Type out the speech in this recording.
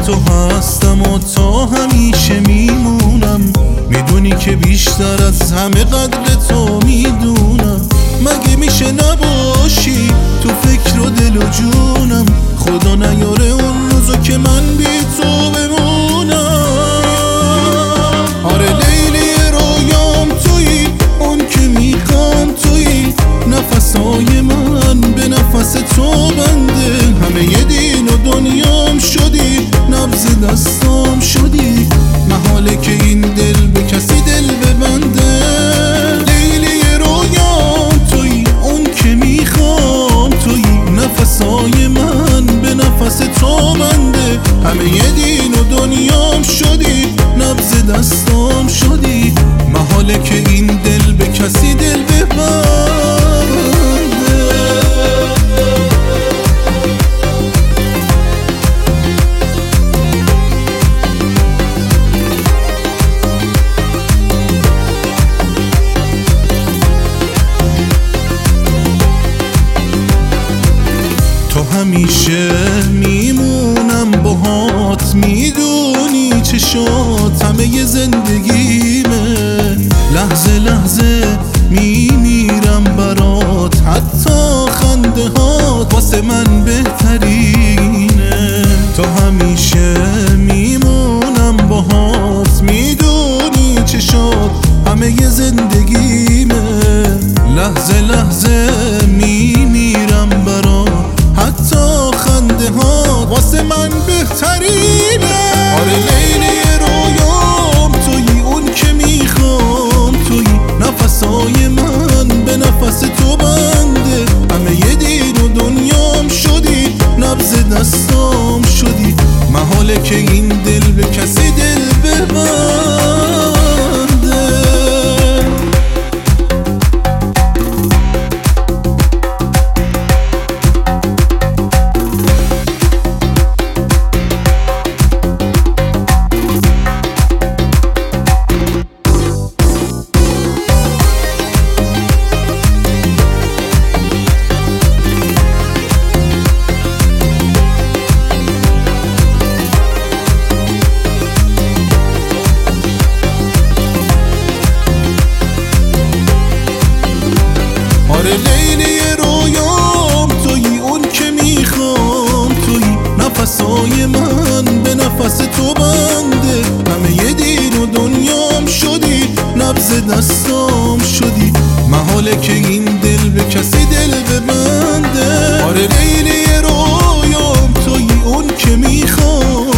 تو هستم و تا همیشه میمونم. میدونی که بیشتر از همه قدر تو میدونم. مگه میشه نباشی تو فکر و دل و جونم؟ خدا نیاره اون روزو که من بی تو بمونم. آره لیلی رویام تویی، اون که میخوام تویی، نفسای من به نفس تو بنده. همه ی دین و دنیام شدی، نبض دستام شدی، محاله که این دل به کسی دل ببنده. لیلی رویام تویی، اون که میخوام تویی، نفسای من به نفس تو بنده. همه ی دین و دنیام شدی، نبض دستام شدی، محاله که این دل به کسی دل ببنده. تو همیشه میمونم باهات، میدونی چشات همه ی زندگیمه. لحظه لحظه میمیرم برات، حتی خنده هات واسه من بهترینه. تو همیشه میمونم باهات، میدونی چشات همه ی زندگیمه. لحظه لحظه میمیرم برات، حتی خنده ها واسه من بهترینه. آره لیلی رویام تویی، اون که میخوام تویی، نفسای من به نفس تو بنده. همه ی دین و دنیام شدی، نبض دستام شدی، محاله که این دل به کسی دل ببنده. آره لیلی رویام تویی، اون که میخوام تویی، نفسای من به نفس تو بنده. همه ی دین و دنیام شدی، نبض دستام شدی، محاله که این دل به کسی دل ببنده. آره لیلی رویام تویی، اون که میخوام